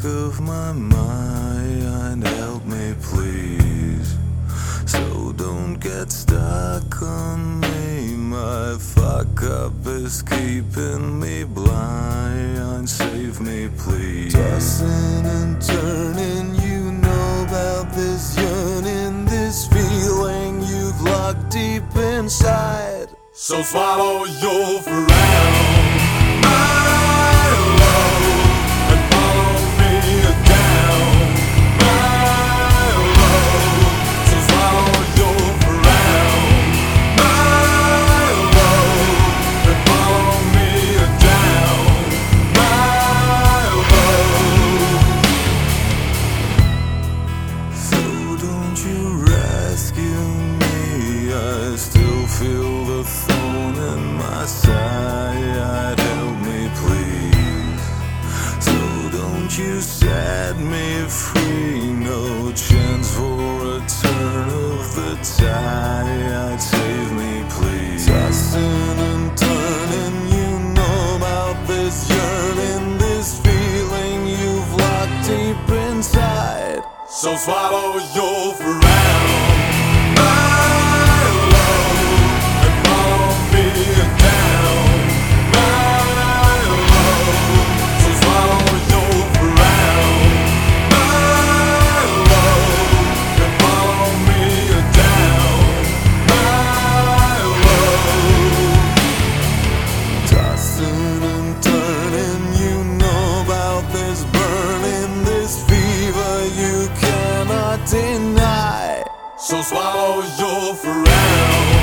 of my mind, help me please. So don't get stuck on me. My fuck up is keeping me blind. Save me please. Tossing and turning, you know about this yearning, this feeling you've locked deep inside. So swallow your frown, my love, and follow me down, my love. So swallow your frown, my love, and follow me down, my love. So don't you rescue me, I still feel the thorn in my side. Help me please. So don't you set me free. No chance for a turn of the tide. Save me please. Tossing and turning, you know about this yearning, this feeling you've locked deep inside. So swallow your frown, my love, and follow me down, my love. So swallow your frown, my love, and follow me down, my love. Tossing and turning, you know about this burning, this fever you cannot deny. So swallow your frown.